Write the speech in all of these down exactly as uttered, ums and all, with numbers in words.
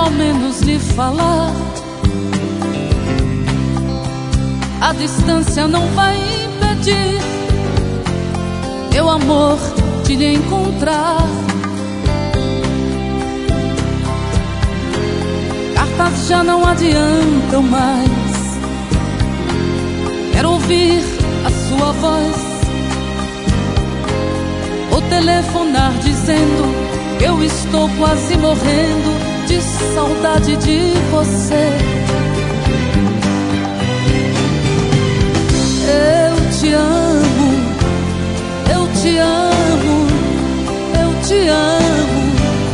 ao menos lhe falar. A distância não vai impedir meu amor de lhe encontrar. Cartas já não adiantam mais. Quero ouvir a sua voz, ou telefonar dizendo que eu estou quase morrendo de saudade de você. Eu te amo, eu te amo, eu te amo.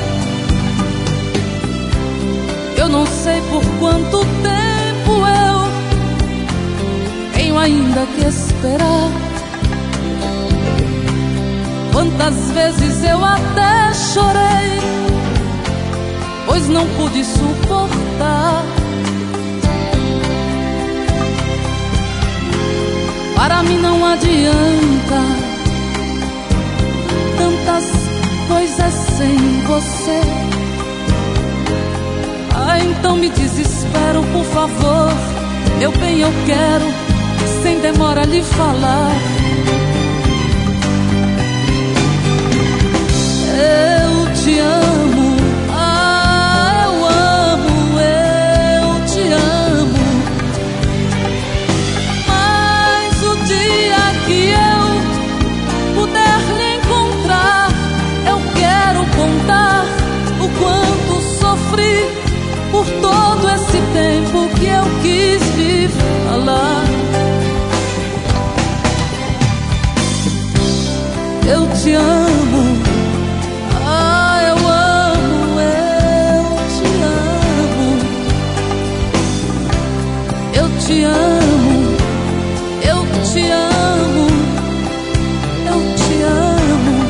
Eu não sei por quanto tempo eu tenho ainda que esperar. Quantas vezes eu até chorei, pois não pude suportar. Para mim não adianta tantas coisas sem você. Ah, então me desespero, por favor. Meu bem, eu quero, sem demora, lhe falar. Eu te amo, ah, eu amo, eu te amo. Mas o dia que eu puder lhe encontrar, eu quero contar o quanto sofri por todo esse tempo que eu quis lhe falar. Eu te amo, ah, eu amo, eu te amo. Eu te amo, eu te amo, eu te amo.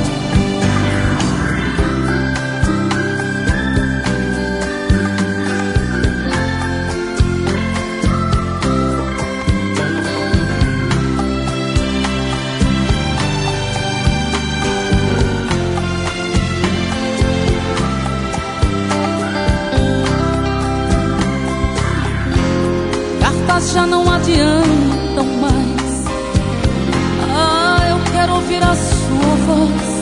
Já não adiantam mais. Ah, eu quero ouvir a sua voz,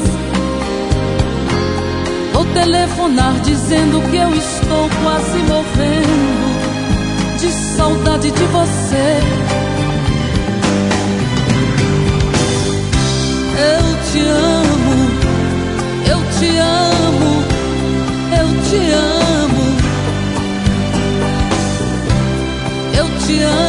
ou telefonar dizendo que eu estou quase morrendo de saudade de você. Eu te amo, eu te amo, eu te amo. Eu te amo.